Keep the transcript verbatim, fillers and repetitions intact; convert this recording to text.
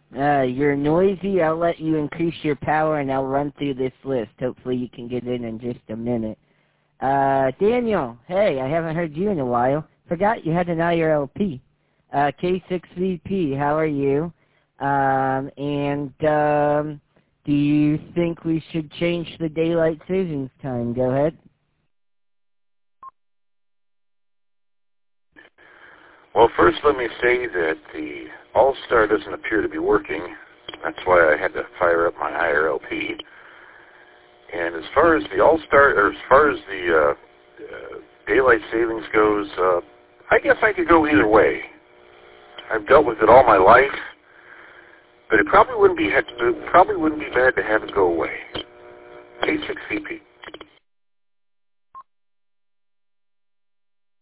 Uh, you're noisy. I'll let you increase your power, and I'll run through this list. Hopefully you can get in in just a minute. Uh, Daniel, hey, I haven't heard you in a while. Forgot you had an I R L P. Uh, K six V P, how are you? Um, and um, do you think we should change the daylight savings time? Go ahead. Well, first let me say that the All-Star doesn't appear to be working. That's why I had to fire up my I R L P. And as far as the All-Star, or as far as the uh, uh, daylight savings goes, uh, I guess I could go either way. I've dealt with it all my life, but it probably wouldn't be it probably wouldn't be bad to have it go away. K six V P.